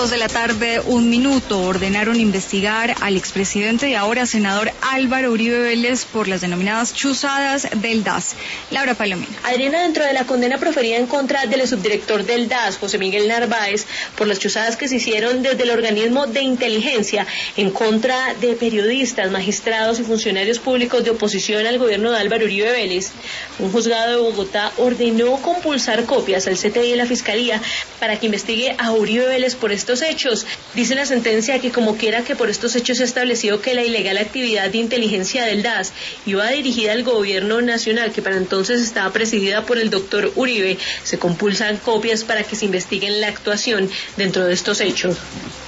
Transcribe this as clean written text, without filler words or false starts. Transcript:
2:01 ordenaron investigar al expresidente y ahora senador Álvaro Uribe Vélez por las denominadas chuzadas del DAS. Laura Palomino. Adriana, dentro de la condena proferida en contra del subdirector del DAS, José Miguel Narváez, por las chuzadas que se hicieron desde el organismo de inteligencia en contra de periodistas, magistrados y funcionarios públicos de oposición al gobierno de Álvaro Uribe Vélez, un juzgado de Bogotá ordenó compulsar copias al CTI y la Fiscalía para que investigue a Uribe Vélez por estos hechos. Dice la sentencia que como quiera que por estos hechos se ha establecido que la ilegal actividad de inteligencia del DAS iba dirigida al gobierno nacional, que para entonces estaba presidida por el doctor Uribe, se compulsan copias para que se investiguen la actuación dentro de estos hechos.